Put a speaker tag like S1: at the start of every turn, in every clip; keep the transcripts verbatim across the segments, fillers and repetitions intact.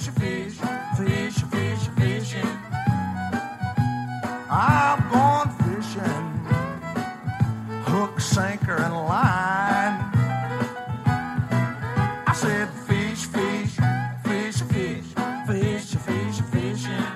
S1: fish, fish, fish, fishing. I'm going fishing, hook, sinker, and line. I said fish, fish, fish, fish, fish, fish, fishing.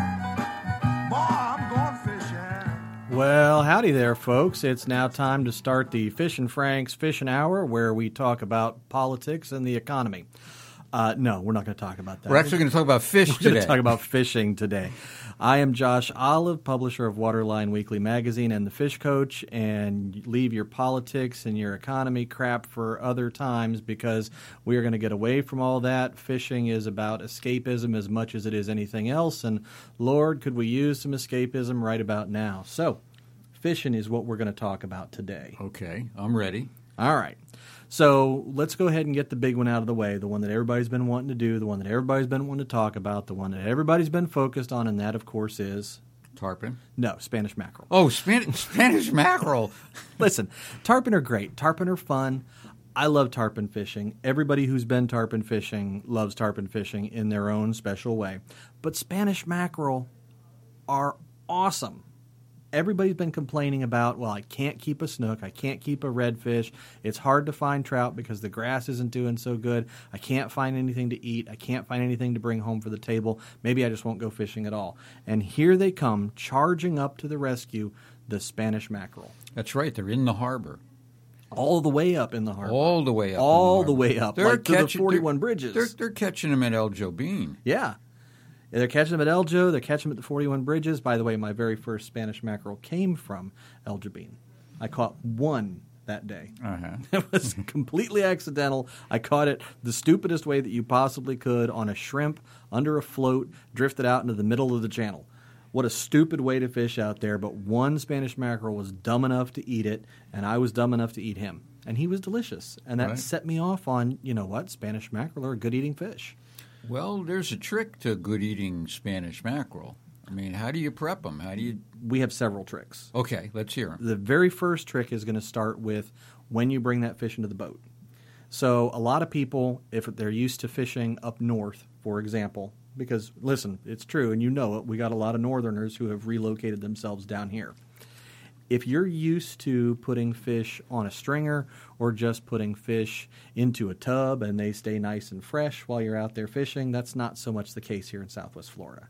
S1: Boy, I'm going fishing.
S2: Well, howdy there, folks. It's now time to start the Fish and Frank's Fishing Hour, where we talk about politics and the economy. Uh, no, we're not going to talk about that.
S3: We're actually going to talk about fish
S2: We're
S3: today.
S2: going to talk about fishing today. I am Josh Olive, publisher of Waterline Weekly Magazine and the Fish Coach, and leave your politics and your economy crap for other times because we are going to get away from all that. Fishing is about escapism as much as it is anything else, and Lord, could we use some escapism right about now. So, fishing is what we're going to talk about today.
S3: Okay, I'm ready.
S2: All right. So let's go ahead and get the big one out of the way, the one that everybody's been wanting to do, the one that everybody's been wanting to talk about, the one that everybody's been focused on, and that, of course, is...
S3: Tarpon?
S2: No, Spanish mackerel.
S3: Oh, Span- Spanish mackerel.
S2: Listen, tarpon are great. Tarpon are fun. I love tarpon fishing. Everybody who's been tarpon fishing loves tarpon fishing in their own special way. But Spanish mackerel are awesome. Everybody's been complaining about, well, I can't keep a snook, I can't keep a redfish, it's hard to find trout because the grass isn't doing so good, I can't find anything to eat, I can't find anything to bring home for the table, maybe I just won't go fishing at all. And here they come, charging up to the rescue, the Spanish mackerel.
S3: That's right, they're in the harbor.
S2: All the way up in the harbor.
S3: All the way up
S2: All
S3: in
S2: the,
S3: the,
S2: way up,
S3: they're
S2: like to
S3: catching,
S2: the forty-one
S3: they're,
S2: bridges.
S3: They're, they're catching them at El Jobin.
S2: Yeah. They're catching them at El Jo. They're catching them at the forty-one bridges. By the way, my very first Spanish mackerel came from El Jobin. I caught one that day.
S3: Uh-huh.
S2: It was completely accidental. I caught it the stupidest way that you possibly could on a shrimp under a float, drifted out into the middle of the channel. What a stupid way to fish out there, but one Spanish mackerel was dumb enough to eat it, and I was dumb enough to eat him. And he was delicious. And that
S3: Right.
S2: set me off on, you know what, Spanish mackerel are a good-eating fish.
S3: Well, there's a trick to good eating Spanish mackerel. I mean, how do you prep them? How do you...
S2: We have several tricks.
S3: Okay, let's hear them.
S2: The very first trick is going to start with when you bring that fish into the boat. So a lot of people, if they're used to fishing up north, for example, because, listen, it's true, and you know it, we got a lot of northerners who have relocated themselves down here. If you're used to putting fish on a stringer or just putting fish into a tub and they stay nice and fresh while you're out there fishing, that's not so much the case here in Southwest Florida.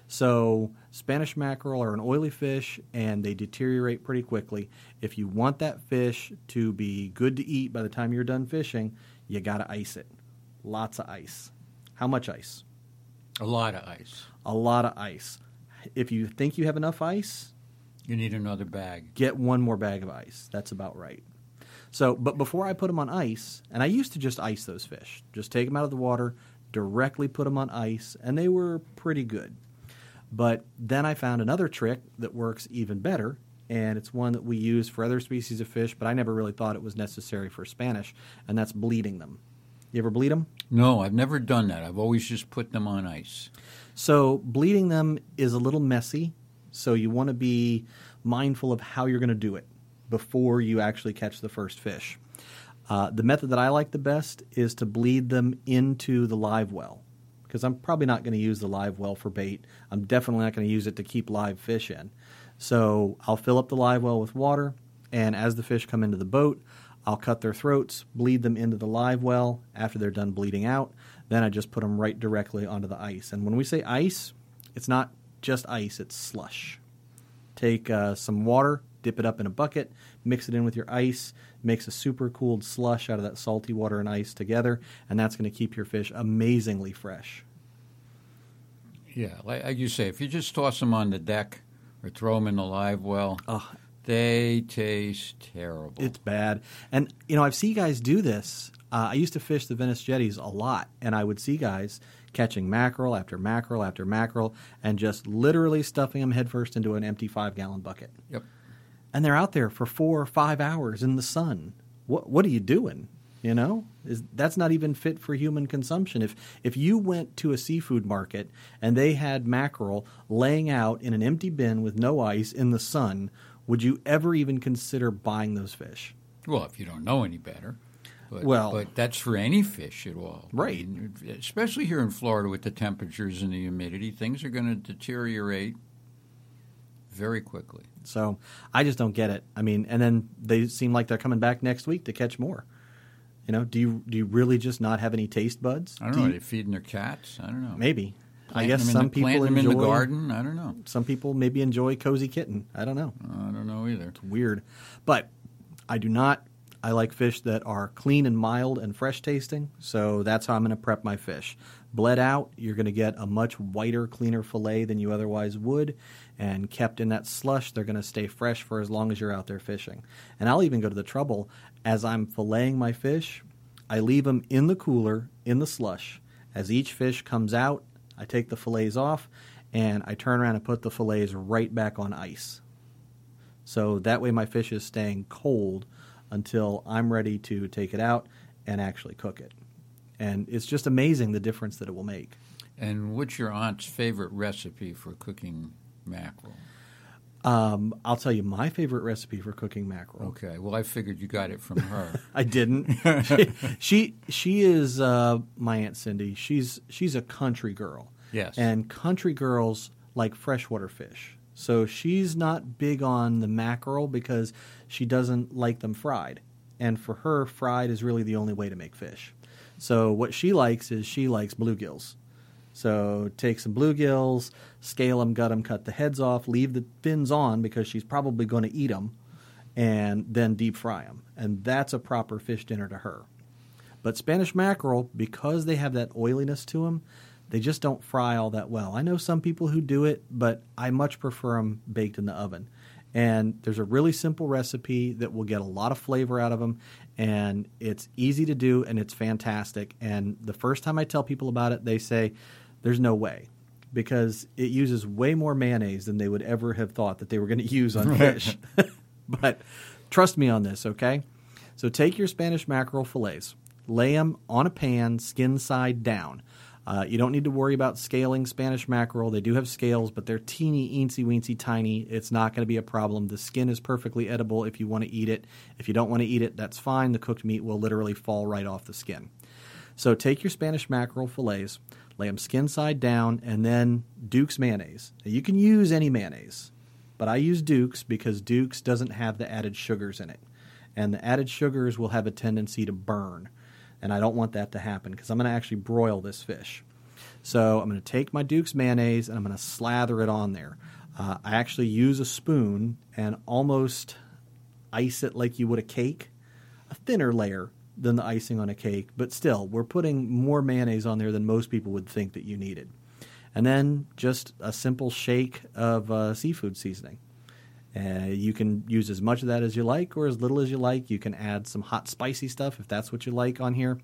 S2: So Spanish mackerel are an oily fish and they deteriorate pretty quickly. If you want that fish to be good to eat by the time you're done fishing, you got to ice it. Lots of ice. How much ice?
S3: A lot of ice.
S2: A lot of ice. If you think you have enough ice,
S3: You need another bag.
S2: get one more bag of ice. That's about right. So, but before I put them on ice, and I used to just ice those fish, just take them out of the water, directly put them on ice, and they were pretty good. But then I found another trick that works even better, and it's one that we use for other species of fish, but I never really thought it was necessary for Spanish, and that's bleeding them. You ever bleed them?
S3: No, I've never done that. I've always just put them on ice.
S2: So bleeding them is a little messy, so you want to be mindful of how you're going to do it before you actually catch the first fish. Uh, the method that I like the best is to bleed them into the live well, because I'm probably not going to use the live well for bait. I'm definitely not going to use it to keep live fish in. So I'll fill up the live well with water, and as the fish come into the boat, I'll cut their throats, bleed them into the live well. After they're done bleeding out, then I just put them right directly onto the ice. And when we say ice, it's not just ice, it's slush. Take uh, some water, dip it up in a bucket, mix it in with your ice, makes a super cooled slush out of that salty water and ice together, and that's going to keep your fish amazingly fresh.
S3: Yeah, like like you say, if you just toss them on the deck or throw them in the live well,
S2: Oh,
S3: they taste terrible.
S2: it's bad. And, you know, I've seen guys do this. Uh, I used to fish the Venice jetties a lot, and I would see guys catching mackerel after mackerel after mackerel and just literally stuffing them headfirst into an empty five-gallon bucket.
S3: Yep.
S2: And they're out there for four or five hours in the sun. What what are you doing? You know, is that's not even fit for human consumption. If if you went to a seafood market and they had mackerel laying out in an empty bin with no ice in the sun, would you ever even consider buying those fish?
S3: Well, if you don't know any better. But,
S2: Well-
S3: but that's for any fish at all. I
S2: Right.
S3: mean, especially here in Florida with the temperatures and the humidity, things are going to deteriorate very quickly.
S2: So I just don't get it. I mean, and then they seem like they're coming back next week to catch more. You know, do you do you really just not have any taste buds?
S3: I don't
S2: Do
S3: know. Are
S2: you-
S3: they feeding their cats? I don't know.
S2: Maybe. I
S3: Planting
S2: guess
S3: them in
S2: some
S3: the,
S2: people
S3: planting them
S2: enjoy
S3: in the garden. I don't know.
S2: Some people maybe enjoy cozy kitten. I don't know.
S3: I don't know either.
S2: Weird. But I do not. I like fish that are clean and mild and fresh tasting. So that's how I'm going to prep my fish. Bled out, you're going to get a much whiter, cleaner fillet than you otherwise would. And kept in that slush, they're going to stay fresh for as long as you're out there fishing. And I'll even go to the trouble, as I'm filleting my fish, I leave them in the cooler, in the slush. As each fish comes out, I take the fillets off, and I turn around and put the fillets right back on ice. So that way my fish is staying cold until I'm ready to take it out and actually cook it. And it's just amazing the difference that it will make.
S3: And what's your aunt's favorite recipe for cooking mackerel?
S2: Um, I'll tell you my favorite recipe for cooking mackerel.
S3: Okay. Well, I figured you got it from her.
S2: I didn't. she, she she is uh, my Aunt Cindy. She's she's a country girl.
S3: Yes.
S2: And country girls like freshwater fish. So she's not big on the mackerel because she doesn't like them fried. And for her, fried is really the only way to make fish. So what she likes is she likes bluegills. So take some bluegills, scale them, gut them, cut the heads off, leave the fins on because she's probably going to eat them, and then deep fry them. And that's a proper fish dinner to her. But Spanish mackerel, because they have that oiliness to them, they just don't fry all that well. I know some people who do it, but I much prefer them baked in the oven. And there's a really simple recipe that will get a lot of flavor out of them, and it's easy to do, and it's fantastic. And the first time I tell people about it, they say, there's no way, because it uses way more mayonnaise than they would ever have thought that they were going to use on fish. But trust me on this, okay? So take your Spanish mackerel fillets, lay them on a pan, skin side down. Uh, you don't need to worry about scaling Spanish mackerel. They do have scales, but they're teeny, eensy-weensy tiny. It's not going to be a problem. The skin is perfectly edible if you want to eat it. If you don't want to eat it, that's fine. The cooked meat will literally fall right off the skin. So take your Spanish mackerel fillets, lay them skin side down, and then Duke's mayonnaise. Now, you can use any mayonnaise, but I use Duke's because Duke's doesn't have the added sugars in it. And the added sugars will have a tendency to burn. And I don't want that to happen because I'm going to actually broil this fish. So I'm going to take my Duke's mayonnaise and I'm going to slather it on there. Uh, I actually use a spoon and almost ice it like you would a cake, a thinner layer than the icing on a cake, but still, we're putting more mayonnaise on there than most people would think that you needed. And then just a simple shake of uh, seafood seasoning. Uh, you can use as much of that as you like or as little as you like. You can add some hot spicy stuff if that's what you like on here.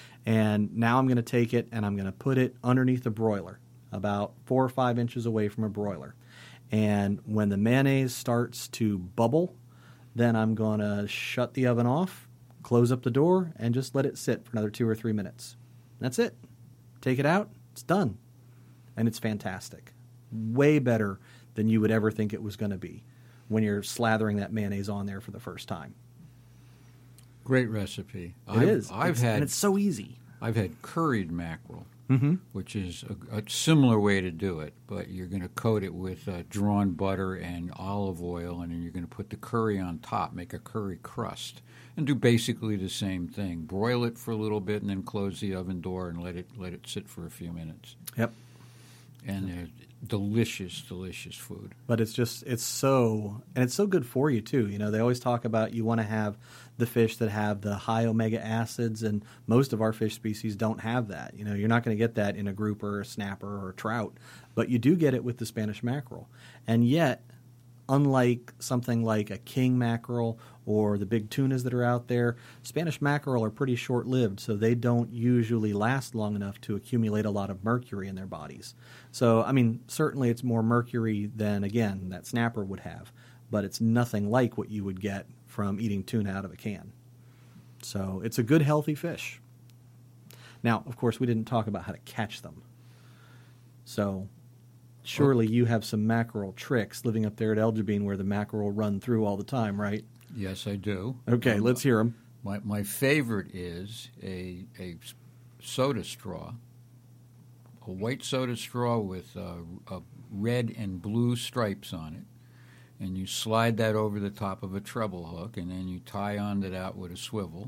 S2: And now I'm going to take it and I'm going to put it underneath a broiler, about four or five inches away from a broiler. And when the mayonnaise starts to bubble, then I'm going to shut the oven off, close up the door, and just let it sit for another two or three minutes. That's it. Take it out. It's done. And it's fantastic. Way better than you would ever think it was going to be when you're slathering that mayonnaise on there for the first time.
S3: Great recipe.
S2: It
S3: I've,
S2: is.
S3: I've
S2: It's-
S3: had
S2: and it's so easy.
S3: I've had curried mackerel,
S2: Mm-hmm.
S3: which is a, a similar way to do it, but you're going to coat it with uh, drawn butter and olive oil, and then you're going to put the curry on top, make a curry crust, and do basically the same thing. Broil it for a little bit, and then close the oven door and let it let it sit for a few minutes.
S2: Yep.
S3: And they're delicious, delicious food.
S2: But it's just, it's so, and it's so good for you too. You know, they always talk about you want to have the fish that have the high omega acids, and most of our fish species don't have that. You know, you're not going to get that in a grouper, a snapper, or a trout, but you do get it with the Spanish mackerel. And yet, unlike something like a king mackerel or the big tunas that are out there, Spanish mackerel are pretty short-lived, so they don't usually last long enough to accumulate a lot of mercury in their bodies. So, I mean, certainly it's more mercury than, again, that snapper would have, but it's nothing like what you would get from eating tuna out of a can. So it's a good, healthy fish. Now, of course, we didn't talk about how to catch them. So surely you have some mackerel tricks living up there at El Jabin where the mackerel run through all the time, right?
S3: Yes, I do.
S2: Okay,
S3: Um,
S2: let's hear them.
S3: My my favorite is a a soda straw, a white soda straw with uh, a red and blue stripes on it, and you slide that over the top of a treble hook, and then you tie onto that with a swivel,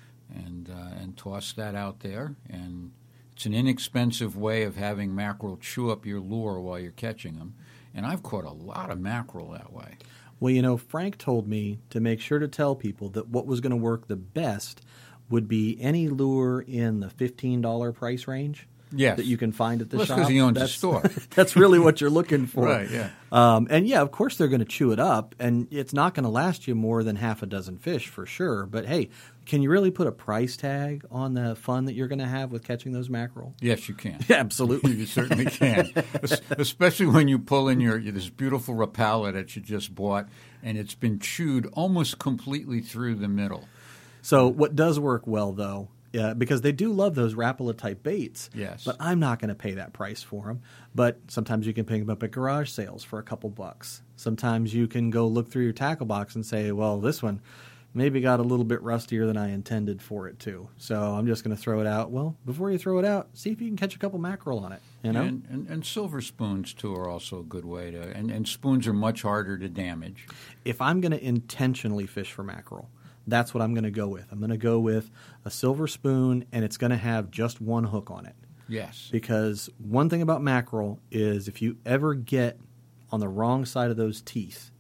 S3: and uh, and toss that out there. And it's an inexpensive way of having mackerel chew up your lure while you're catching them. And I've caught a lot of mackerel that way.
S2: Well, you know, Frank told me to make sure to tell people that what was going to work the best would be any lure in the fifteen dollars price range.
S3: Yes.
S2: That you can find at the
S3: well,
S2: shop.
S3: That's because he owns
S2: that's,
S3: a store.
S2: That's really what you're looking for.
S3: Right, yeah.
S2: Um, and, yeah, of course they're going to chew it up, and it's not going to last you more than half a dozen fish for sure. But, hey, can you really put a price tag on the fun that you're going to have with catching those mackerel?
S3: Yes, you can.
S2: Yeah, absolutely.
S3: You certainly can, Es- especially when you pull in your this beautiful Rapala that you just bought, and it's been chewed almost completely through the middle.
S2: So what does work well, though, yeah, because they do love those Rapala-type baits.
S3: Yes.
S2: But I'm not going to pay that price for them. But sometimes you can pick them up at garage sales for a couple bucks. Sometimes you can go look through your tackle box and say, well, this one maybe got a little bit rustier than I intended for it to. So I'm just going to throw it out. Well, before you throw it out, see if you can catch a couple mackerel on it. You know?
S3: And, and, and silver spoons, too, are also a good way to – and and spoons are much harder to damage.
S2: If I'm going to intentionally fish for mackerel, that's what I'm going to go with. I'm going to go with a silver spoon, and it's going to have just one hook on it.
S3: Yes.
S2: Because one thing about mackerel is if you ever get on the wrong side of those teeth,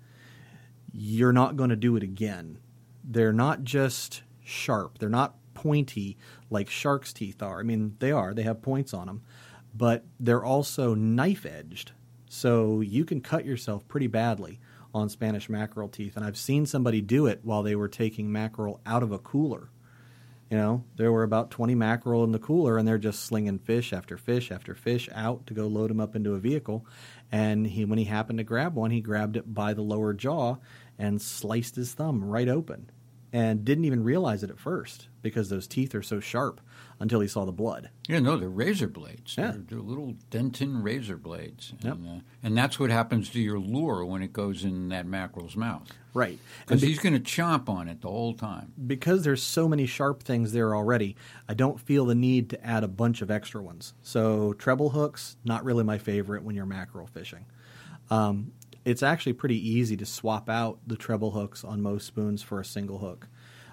S2: you're not going to do it again. They're not just sharp. They're not pointy like shark's teeth are. I mean, they are. They have points on them. But they're also knife-edged. So you can cut yourself pretty badly on Spanish mackerel teeth. And I've seen somebody do it while they were taking mackerel out of a cooler. You know, there were about twenty mackerel in the cooler, and they're just slinging fish after fish after fish out to go load them up into a vehicle. And he, when he happened to grab one, he grabbed it by the lower jaw and sliced his thumb right open and didn't even realize it at first because those teeth are so sharp until he saw the blood.
S3: Yeah, no, they're razor blades.
S2: Yeah.
S3: They're, they're little dentin razor blades.
S2: Yep.
S3: And, uh, and that's what happens to your lure when it goes in that mackerel's mouth.
S2: Right.
S3: Because
S2: be-
S3: he's going to chomp on it the whole time.
S2: Because there's so many sharp things there already, I don't feel the need to add a bunch of extra ones. So treble hooks, not really my favorite when you're mackerel fishing. Um, it's actually pretty easy to swap out the treble hooks on most spoons for a single hook.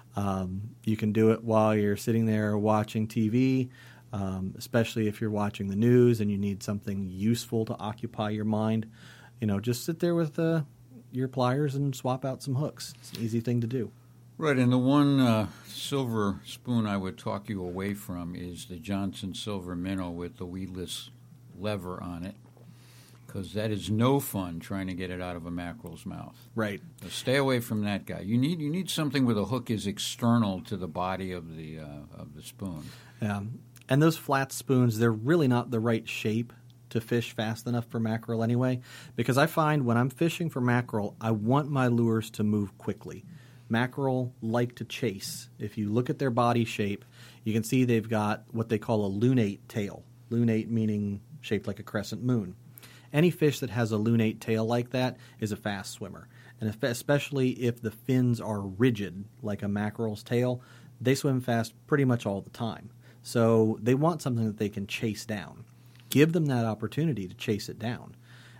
S2: Um, you can do it while you're sitting there watching T V, um, especially if you're watching the news and you need something useful to occupy your mind. You know, just sit there with uh, your pliers and swap out some hooks. It's an easy thing to do.
S3: Right, and the one uh, silver spoon I would talk you away from is the Johnson Silver Minnow with the weedless lever on it, because that is no fun trying to get it out of a mackerel's mouth.
S2: Right.
S3: So stay away from that guy. You need you need something where the hook is external to the body of the uh, of the spoon.
S2: Yeah. And those flat spoons, they're really not the right shape to fish fast enough for mackerel anyway, because I find when I'm fishing for mackerel, I want my lures to move quickly. Mackerel like to chase. If you look at their body shape, you can see they've got what they call a lunate tail. Lunate meaning shaped like a crescent moon. Any fish that has a lunate tail like that is a fast swimmer. And if, especially if the fins are rigid, like a mackerel's tail, they swim fast pretty much all the time. So they want something that they can chase down. Give them that opportunity to chase it down.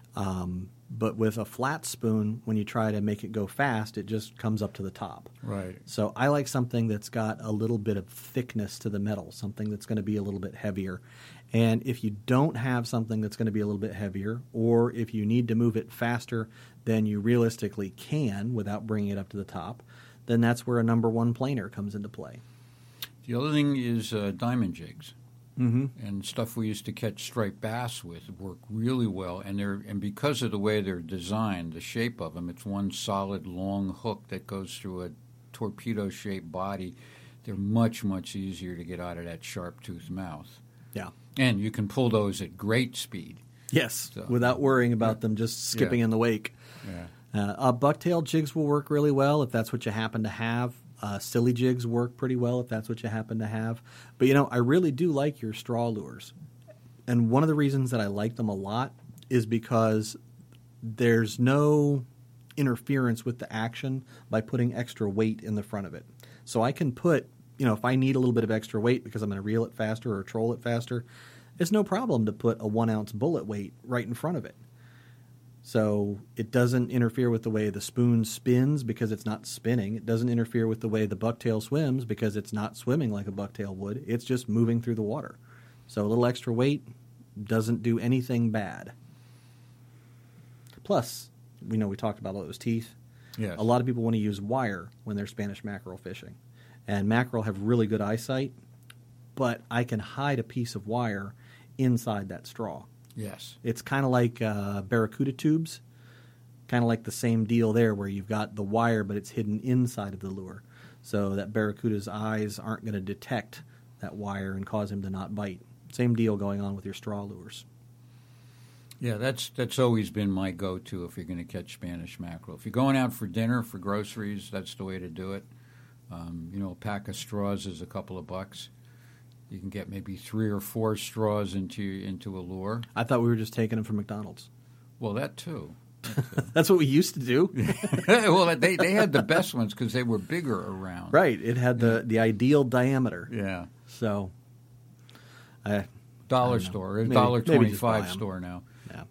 S2: Um, but with a flat spoon, when you try to make it go fast, it just comes up to the top.
S3: Right.
S2: So I like something that's got a little bit of thickness to the metal, something that's going to be a little bit heavier. And if you don't have something that's going to be a little bit heavier, or if you need to move it faster than you realistically can without bringing it up to the top, then that's where a number one planer comes into play.
S3: The other thing is uh, diamond jigs.
S2: Mm-hmm.
S3: And stuff we used to catch striped bass with work really well. And they're and because of the way they're designed, the shape of them, it's one solid long hook that goes through a torpedo-shaped body. They're much, much easier to get out of that sharp-toothed mouth.
S2: Yeah.
S3: And you can pull those at great speed.
S2: Yes,
S3: So,
S2: without worrying about them just skipping
S3: Yeah.
S2: in the wake.
S3: Yeah.
S2: Uh, uh, bucktail jigs will work really well if that's what you happen to have. Uh, silly jigs work pretty well if that's what you happen to have. But, you know, I really do like your straw lures. And one of the reasons that I like them a lot is because there's no interference with the action by putting extra weight in the front of it. So I can put, you know, if I need a little bit of extra weight because I'm going to reel it faster or troll it faster, it's no problem to put a one-ounce bullet weight right in front of it. So it doesn't interfere with the way the spoon spins because it's not spinning. It doesn't interfere with the way the bucktail swims because it's not swimming like a bucktail would. It's just moving through the water. So a little extra weight doesn't do anything bad. Plus, we know we talked about all those teeth.
S3: Yes.
S2: A lot of people want to use wire when they're Spanish mackerel fishing. And mackerel have really good eyesight, but I can hide a piece of wire inside that straw.
S3: Yes.
S2: It's kind of like uh, barracuda tubes, kind of like the same deal there where you've got the wire, but it's hidden inside of the lure. So that barracuda's eyes aren't going to detect that wire and cause him to not bite. Same deal going on with your straw lures.
S3: Yeah, that's that's always been my go-to if you're going to catch Spanish mackerel. If you're going out for dinner, for groceries, that's the way to do it. Um, you know, a pack of straws is a couple of bucks. You can get maybe three or four straws into into a lure.
S2: I thought we were just taking them from McDonald's.
S3: Well, that too. That too.
S2: That's what we used to do.
S3: Well, they they had the best ones because they were bigger around.
S2: Right. It had the, the ideal diameter.
S3: Yeah.
S2: So, I,
S3: Dollar
S2: I don't know.
S3: store,
S2: Maybe-
S3: dollar
S2: maybe just buy
S3: twenty-five
S2: 'em.
S3: store now.
S2: Yeah.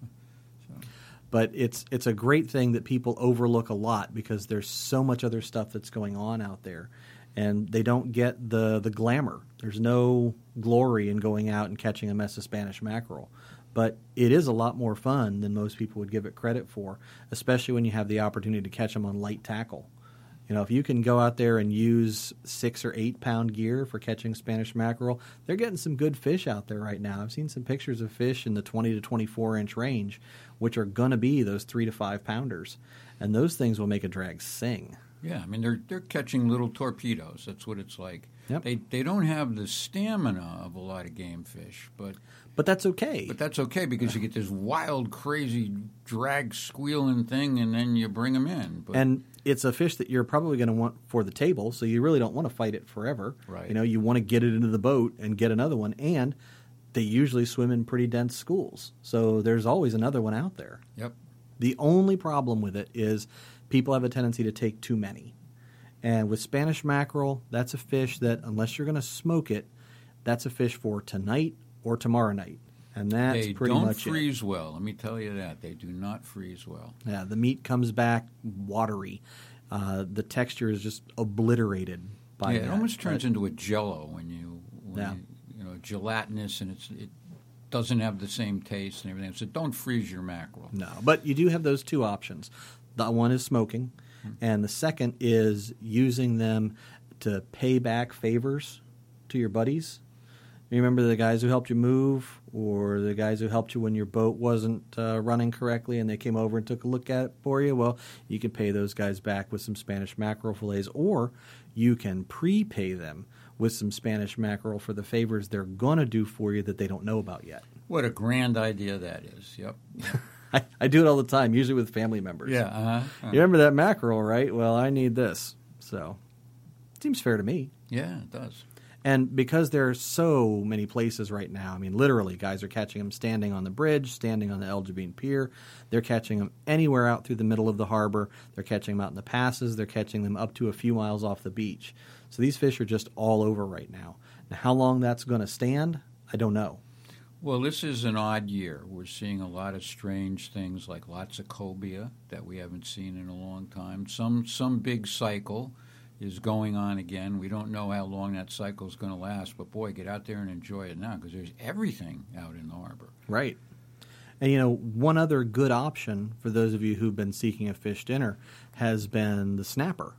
S2: But it's it's a great thing that people overlook a lot because there's so much other stuff that's going on out there, and they don't get the the glamour. There's no glory in going out and catching a mess of Spanish mackerel, but it is a lot more fun than most people would give it credit for, especially when you have the opportunity to catch them on light tackle. You know, if you can go out there and use six or eight pound gear for catching Spanish mackerel, they're getting some good fish out there right now. I've seen some pictures of fish in the twenty to twenty-four inch range, which are going to be those three to five pounders. And those things will make a drag sing.
S3: Yeah, I mean, they're they're catching little torpedoes. That's what it's like.
S2: Yep.
S3: They they don't have the stamina of a lot of game fish, but
S2: But that's okay.
S3: but that's okay because you get this wild, crazy drag squealing thing, and then you bring them in. But,
S2: And it's a fish that you're probably going to want for the table, so you really don't want to fight it forever.
S3: Right.
S2: You know, you want to get it into the boat and get another one, and they usually swim in pretty dense schools, so there's always another one out there.
S3: Yep.
S2: The only problem with it is people have a tendency to take too many. And with Spanish mackerel, that's a fish that, unless you're going to smoke it, that's a fish for tonight or tomorrow night. And that's
S3: They
S2: pretty
S3: don't
S2: much it.
S3: freeze well. Let me tell you that. They do not freeze well.
S2: Yeah, the meat comes back watery. Uh, the texture is just obliterated by
S3: yeah,
S2: that.
S3: it almost turns
S2: But-
S3: into a Jello when you, when
S2: Yeah.
S3: you, you know, gelatinous, and it's it doesn't have the same taste and everything. So don't freeze your mackerel.
S2: No, but you do have those two options. The one is smoking, and the second is using them to pay back favors to your buddies. You remember the guys who helped you move, or the guys who helped you when your boat wasn't uh, running correctly and they came over and took a look at it for you? Well, you can pay those guys back with some Spanish mackerel fillets, or you can prepay them with some Spanish mackerel for the favors they're going to do for you that they don't know about yet.
S3: What a grand idea that is. Yep.
S2: I, I do it all the time, usually with family members.
S3: Yeah. Uh-huh.
S2: You remember that mackerel, right? Well, I need this. So, seems fair to me.
S3: Yeah, it does.
S2: And because there are so many places right now, I mean, literally, guys are catching them standing on the bridge, standing on the El Jabin Pier. They're catching them anywhere out through the middle of the harbor. They're catching them out in the passes. They're catching them up to a few miles off the beach. So these fish are just all over right now. Now, how long that's going to stand, I don't know.
S3: Well, this is an odd year. We're seeing a lot of strange things, like lots of cobia that we haven't seen in a long time. Some some big cycle is going on again. We don't know how long that cycle is going to last, but boy, get out there and enjoy it now because there's everything out in the harbor.
S2: Right. And, you know, one other good option for those of you who've been seeking a fish dinner has been the snapper.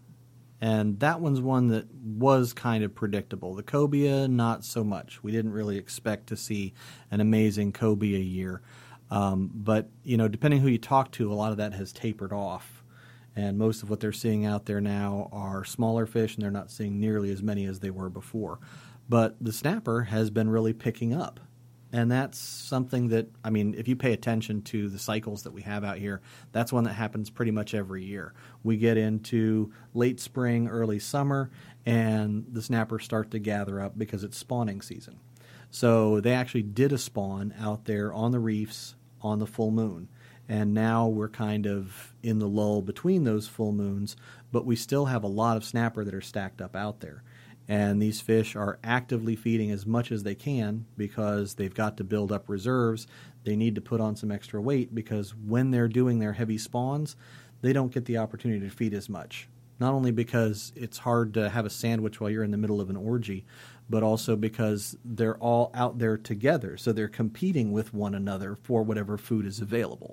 S2: And that one's one that was kind of predictable. The cobia, not so much. We didn't really expect to see an amazing cobia year. Um, but, you know, depending who you talk to, a lot of that has tapered off. And most of what they're seeing out there now are smaller fish, and they're not seeing nearly as many as they were before. But the snapper has been really picking up. And that's something that, I mean, if you pay attention to the cycles that we have out here, that's one that happens pretty much every year. We get into late spring, early summer, and the snappers start to gather up because it's spawning season. So they actually did a spawn out there on the reefs on the full moon. And now we're kind of in the lull between those full moons, but we still have a lot of snapper that are stacked up out there. And these fish are actively feeding as much as they can because they've got to build up reserves. They need to put on some extra weight because when they're doing their heavy spawns, they don't get the opportunity to feed as much. Not only because it's hard to have a sandwich while you're in the middle of an orgy, but also because they're all out there together. So they're competing with one another for whatever food is available.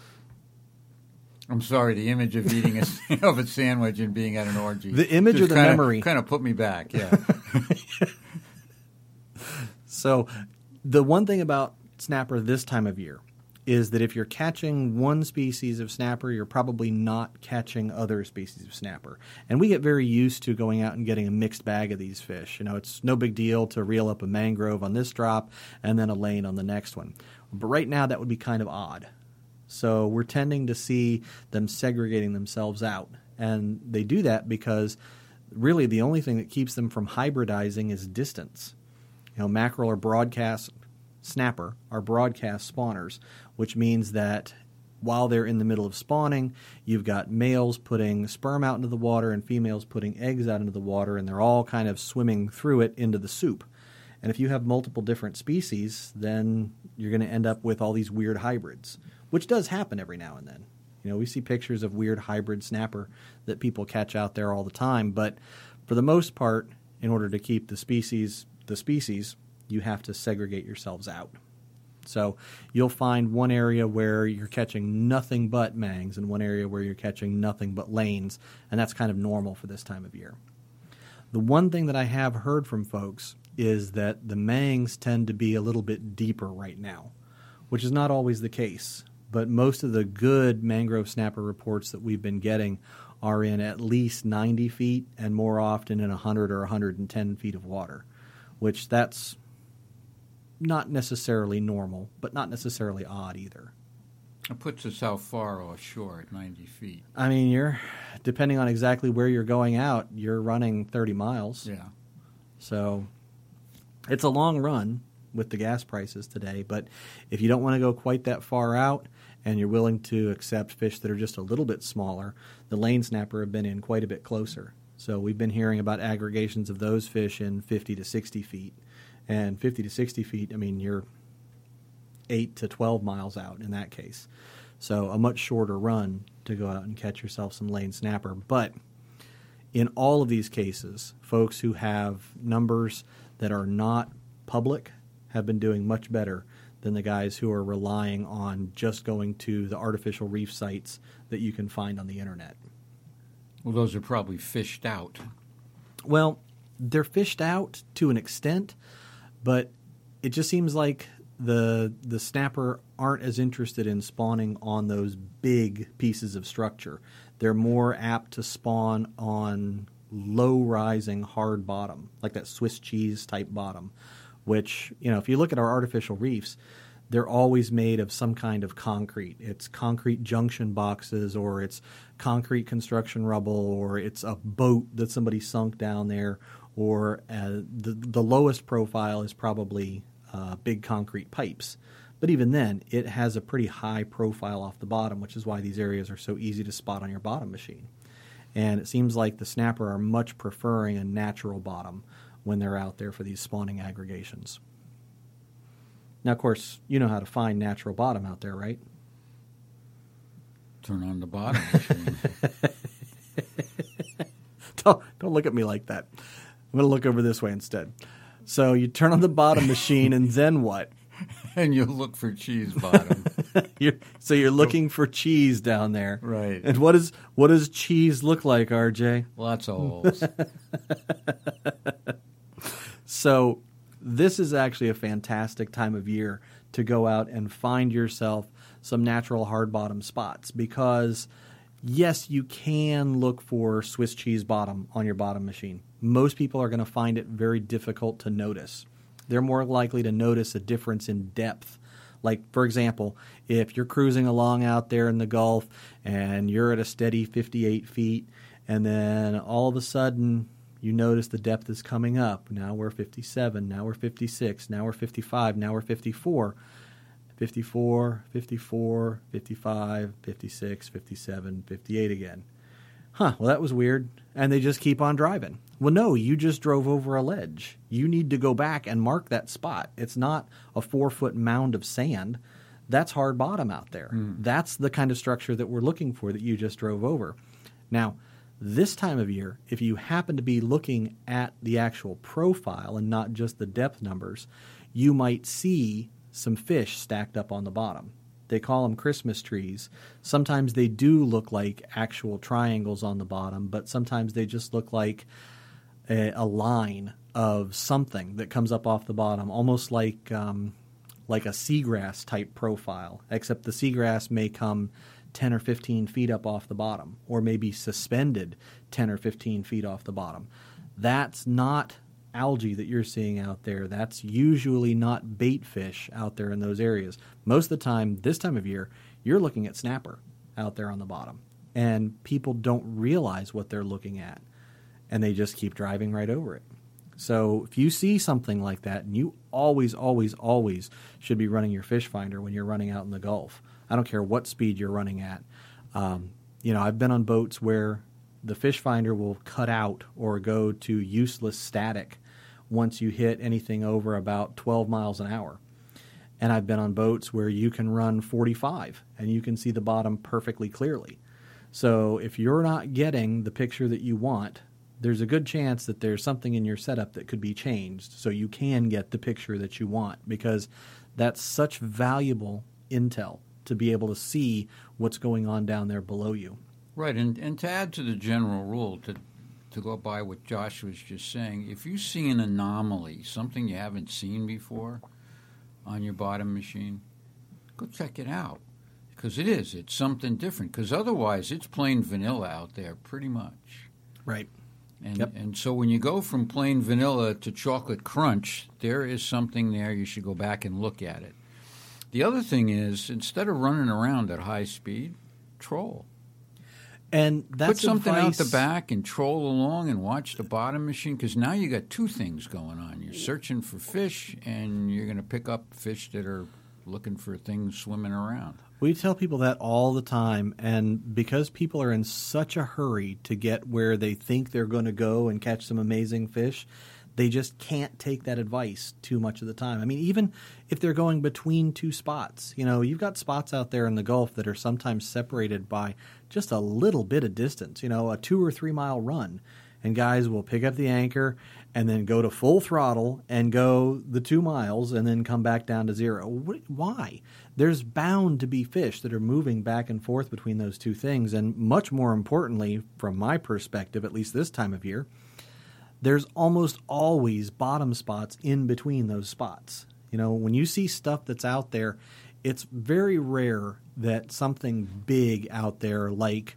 S3: I'm sorry, the image of eating a, of a sandwich and being at an orgy.
S2: The image
S3: just
S2: or the
S3: kinda,
S2: memory?
S3: Kind of put me back, yeah.
S2: So the one thing about snapper this time of year is that if you're catching one species of snapper, you're probably not catching other species of snapper. And we get very used to going out and getting a mixed bag of these fish. You know, it's no big deal to reel up a mangrove on this drop and then a lane on the next one. But right now that would be kind of odd. So we're tending to see them segregating themselves out. And they do that because really the only thing that keeps them from hybridizing is distance. You know, mackerel are broadcast, snapper are broadcast spawners, which means that while they're in the middle of spawning, you've got males putting sperm out into the water and females putting eggs out into the water, and they're all kind of swimming through it into the soup. And if you have multiple different species, then you're going to end up with all these weird hybrids, which does happen every now and then. You know, we see pictures of weird hybrid snapper that people catch out there all the time, but for the most part, in order to keep the species the species, you have to segregate yourselves out. So you'll find one area where you're catching nothing but mangs and one area where you're catching nothing but lanes, and that's kind of normal for this time of year. The one thing that I have heard from folks is that the mangs tend to be a little bit deeper right now, which is not always the case. But most of the good mangrove snapper reports that we've been getting are in at least ninety feet and more often in one hundred or one hundred ten feet of water, which that's not necessarily normal, but not necessarily odd either.
S3: It puts us how far offshore at ninety feet?
S2: I mean, you're, depending on exactly where you're going out, you're running thirty miles.
S3: Yeah.
S2: So it's a long run with the gas prices today, but if you don't want to go quite that far out and you're willing to accept fish that are just a little bit smaller, the lane snapper have been in quite a bit closer. So we've been hearing about aggregations of those fish in fifty to sixty feet. And fifty to sixty feet, I mean, you're eight to twelve miles out in that case. So a much shorter run to go out and catch yourself some lane snapper. But in all of these cases, folks who have numbers that are not public have been doing much better than the guys who are relying on just going to the artificial reef sites that you can find on the internet.
S3: Well, those are probably fished out.
S2: Well, they're fished out to an extent, but it just seems like the the snapper aren't as interested in spawning on those big pieces of structure. They're more apt to spawn on low-rising hard bottom, like that Swiss cheese type bottom, which, you know, if you look at our artificial reefs, they're always made of some kind of concrete. It's concrete junction boxes, or it's concrete construction rubble, or it's a boat that somebody sunk down there, or uh, the, the lowest profile is probably uh, big concrete pipes. But even then, it has a pretty high profile off the bottom, which is why these areas are so easy to spot on your bottom machine. And it seems like the snapper are much preferring a natural bottom when they're out there for these spawning aggregations. Now, of course, you know how to find natural bottom out there, right?
S3: Turn on the bottom machine.
S2: don't, don't look at me like that. I'm going to look over this way instead. So you turn on the bottom machine, and then what?
S3: And you look for cheese bottom.
S2: you're, so you're looking for cheese down there.
S3: Right.
S2: And what, is, what does cheese look like, R J?
S3: Lots of holes.
S2: So this is actually a fantastic time of year to go out and find yourself some natural hard bottom spots, because yes, you can look for Swiss cheese bottom on your bottom machine. Most people are going to find it very difficult to notice. They're more likely to notice a difference in depth. Like, for example, if you're cruising along out there in the Gulf and you're at a steady fifty-eight feet, and then all of a sudden you notice the depth is coming up. Now we're fifty-seven, now we're fifty-six, now we're fifty-five, now we're fifty-four. fifty-four, fifty-four, fifty-five, fifty-six, fifty-seven, fifty-eight again. Huh, well, that was weird. And they just keep on driving. Well, no, you just drove over a ledge. You need to go back and mark that spot. It's not a four-foot mound of sand. That's hard bottom out there. Mm. That's the kind of structure that we're looking for that you just drove over. Now, this time of year, if you happen to be looking at the actual profile and not just the depth numbers, you might see some fish stacked up on the bottom. They call them Christmas trees. Sometimes they do look like actual triangles on the bottom, but sometimes they just look like a, a line of something that comes up off the bottom, almost like um, like a seagrass type profile, except the seagrass may come ten or fifteen feet up off the bottom, or maybe suspended ten or fifteen feet off the bottom. That's not algae that you're seeing out there. That's usually not bait fish out there in those areas. Most of the time, this time of year, you're looking at snapper out there on the bottom, and people don't realize what they're looking at, and they just keep driving right over it. So if you see something like that, and you always, always, always should be running your fish finder when you're running out in the Gulf. I don't care what speed you're running at. Um, you know, I've been on boats where the fish finder will cut out or go to useless static once you hit anything over about twelve miles an hour. And I've been on boats where you can run forty-five and you can see the bottom perfectly clearly. So if you're not getting the picture that you want, there's a good chance that there's something in your setup that could be changed so you can get the picture that you want, because that's such valuable intel to be able to see what's going on down there below you.
S3: Right, and, and to add to the general rule, to to go by what Josh was just saying, if you see an anomaly, something you haven't seen before on your bottom machine, go check it out, because it is. It's something different, because otherwise it's plain vanilla out there pretty much.
S2: Right.
S3: And,
S2: yep.
S3: and so when you go from plain vanilla to chocolate crunch, there is something there. You should go back and look at it. The other thing is, instead of running around at high speed, troll.
S2: And that's
S3: Put something
S2: advice.
S3: out the back and troll along and watch the bottom machine, because now you got two things going on. You're searching for fish, and you're going to pick up fish that are looking for things swimming around.
S2: We tell people that all the time, and because people are in such a hurry to get where they think they're going to go and catch some amazing fish, they just can't take that advice too much of the time. I mean, even if they're going between two spots, you know, you've got spots out there in the Gulf that are sometimes separated by just a little bit of distance, you know, a two or three mile run. And guys will pick up the anchor and then go to full throttle and go the two miles and then come back down to zero. Why? There's bound to be fish that are moving back and forth between those two things. And much more importantly, from my perspective, at least this time of year, there's almost always bottom spots in between those spots. You know, when you see stuff that's out there, it's very rare that something big out there, like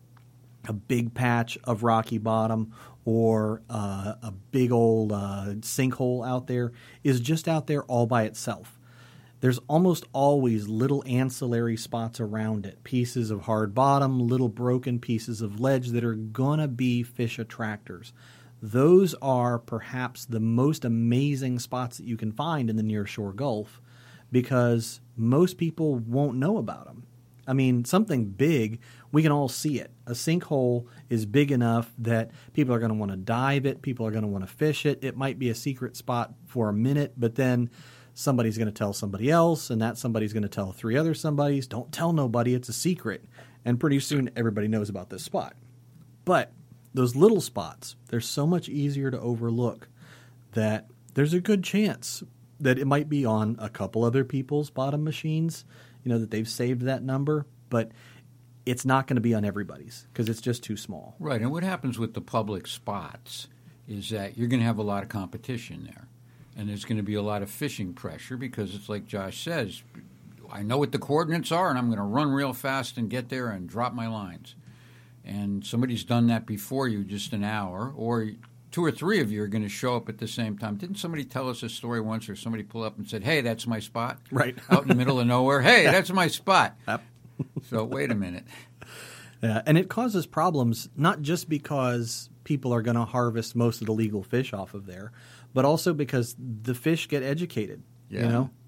S2: a big patch of rocky bottom or uh, a big old uh, sinkhole out there, is just out there all by itself. There's almost always little ancillary spots around it, pieces of hard bottom, little broken pieces of ledge that are going to be fish attractors. Those are perhaps the most amazing spots that you can find in the nearshore Gulf, because most people won't know about them. I mean, something big, we can all see it. A sinkhole is big enough that people are going to want to dive it, people are going to want to fish it. It might be a secret spot for a minute, but then somebody's going to tell somebody else, and that somebody's going to tell three other somebodies. Don't tell nobody, it's a secret. And pretty soon everybody knows about this spot. But those little spots, they're so much easier to overlook that there's a good chance that it might be on a couple other people's bottom machines, you know, that they've saved that number, but it's not going to be on everybody's because it's just too small.
S3: Right, and what happens with the public spots is that you're going to have a lot of competition there, and there's going to be a lot of fishing pressure, because it's like Josh says, I know what the coordinates are, and I'm going to run real fast and get there and drop my lines. And somebody's done that before you just an hour, or two or three of you are going to show up at the same time. Didn't somebody tell us a story once, or somebody pull up and said, hey, that's my spot?
S2: Right.
S3: Out in the middle of nowhere. Hey, that's my spot. Yep. So wait a minute.
S2: Yeah, and it causes problems not just because people are going to harvest most of the legal fish off of there, but also because the fish get educated.
S3: Yeah.
S2: You know,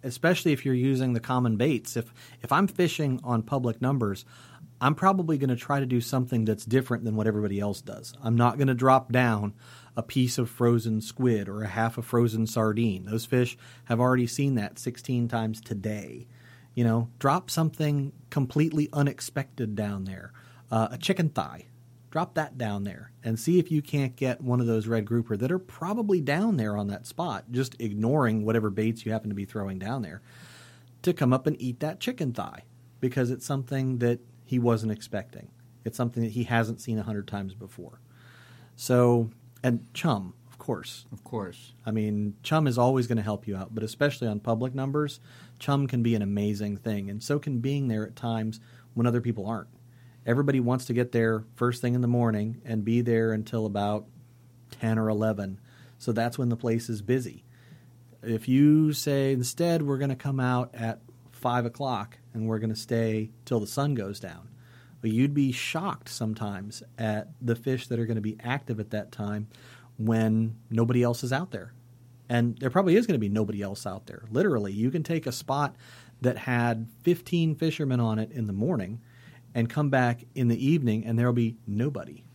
S2: especially if you're using the common baits. If if I'm fishing on public numbers, I'm probably going to try to do something that's different than what everybody else does. I'm not going to drop down a piece of frozen squid or a half a frozen sardine. Those fish have already seen that sixteen times today. You know, drop something completely unexpected down there. Uh, a chicken thigh. Drop that down there and see if you can't get one of those red grouper that are probably down there on that spot, just ignoring whatever baits you happen to be throwing down there, to come up and eat that chicken thigh because it's something that he wasn't expecting. It's something that he hasn't seen a hundred times before. So, and chum, of course.
S3: Of course.
S2: I mean, chum is always going to help you out, but especially on public numbers, chum can be an amazing thing, and so can being there at times when other people aren't. Everybody wants to get there first thing in the morning and be there until about ten or eleven, so that's when the place is busy. If you say, instead, we're going to come out at five o'clock and we're going to stay till the sun goes down, well, you'd be shocked sometimes at the fish that are going to be active at that time when nobody else is out there. And there probably is going to be nobody else out there. Literally, you can take a spot that had fifteen fishermen on it in the morning and come back in the evening, and there will be nobody.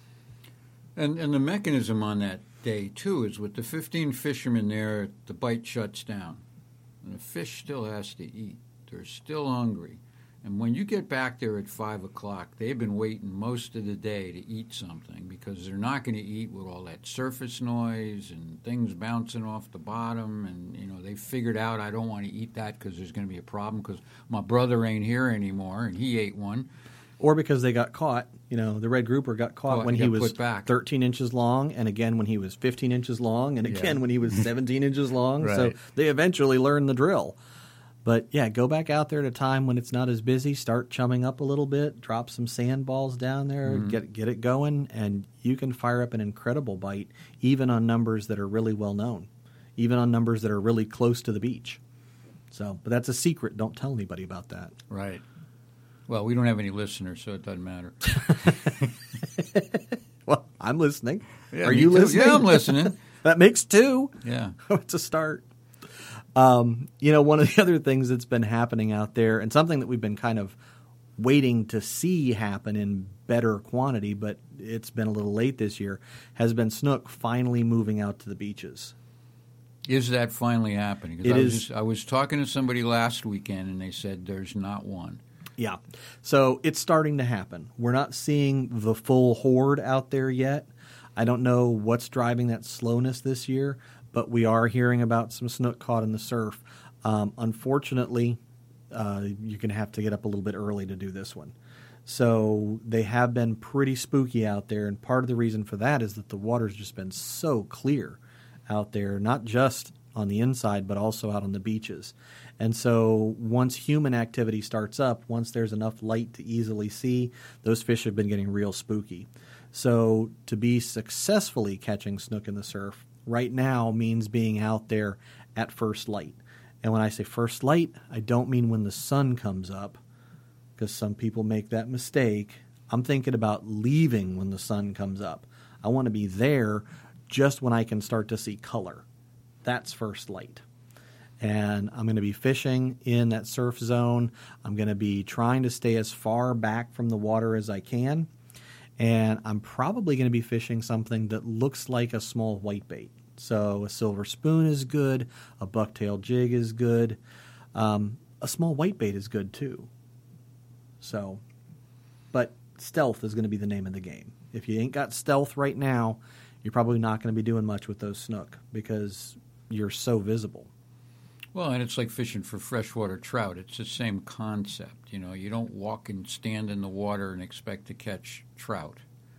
S3: And and the mechanism on that day, too, is with the fifteen fishermen there, the bite shuts down. And the fish still has to eat. They're still hungry. And when you get back there at five o'clock, they've been waiting most of the day to eat something because they're not going to eat with all that surface noise and things bouncing off the bottom. And, you know, they figured out I don't want to eat that because there's going to be a problem because my brother ain't here anymore and he ate one.
S2: Or because they got caught. You know, the red grouper got caught
S3: Oh,
S2: when
S3: he
S2: he
S3: got
S2: was
S3: put back.
S2: thirteen inches long, and again when he was fifteen inches long, and again
S3: Yeah.
S2: when he was seventeen inches long. So
S3: Right.
S2: they eventually learned the drill. But, yeah, go back out there at a time when it's not as busy, start chumming up a little bit, drop some sandballs down there,
S3: Mm-hmm.
S2: get get it going, and you can fire up an incredible bite, even on numbers that are really well known, even on numbers that are really close to the beach. So, but that's a secret. Don't tell anybody about that.
S3: Right. Well, we don't have any listeners, so it doesn't matter.
S2: Well, I'm listening.
S3: Yeah,
S2: Are
S3: me
S2: you
S3: too.
S2: listening?
S3: Yeah, I'm listening.
S2: That makes two.
S3: Yeah.
S2: It's a start. Um, you know, one of the other things that's been happening out there, and something that we've been kind of waiting to see happen in better quantity, but it's been a little late this year, has been snook finally moving out to the beaches.
S3: Is that finally happening? 'Cause
S2: It
S3: I was
S2: is-
S3: just- I was talking to somebody last weekend, and they said there's not one.
S2: Yeah. So it's starting to happen. We're not seeing the full horde out there yet. I don't know what's driving that slowness this year, but we are hearing about some snook caught in the surf. Um, unfortunately, uh, you're going to have to get up a little bit early to do this one. So they have been pretty spooky out there, and part of the reason for that is that the water's just been so clear out there, not just on the inside, but also out on the beaches. And so once human activity starts up, once there's enough light to easily see, those fish have been getting real spooky. So to be successfully catching snook in the surf right now means being out there at first light. And when I say first light, I don't mean when the sun comes up, because some people make that mistake. I'm thinking about leaving when the sun comes up. I want to be there just when I can start to see color. That's first light. And I'm going to be fishing in that surf zone. I'm going to be trying to stay as far back from the water as I can. And I'm probably going to be fishing something that looks like a small whitebait. So a silver spoon is good. A bucktail jig is good. Um, a small whitebait is good too. So, but stealth is going to be the name of the game. If you ain't got stealth right now, you're probably not going to be doing much with those snook because you're so visible.
S3: Well, and it's like fishing for freshwater trout. It's the same concept. You know, you don't walk and stand in the water and expect to catch trout.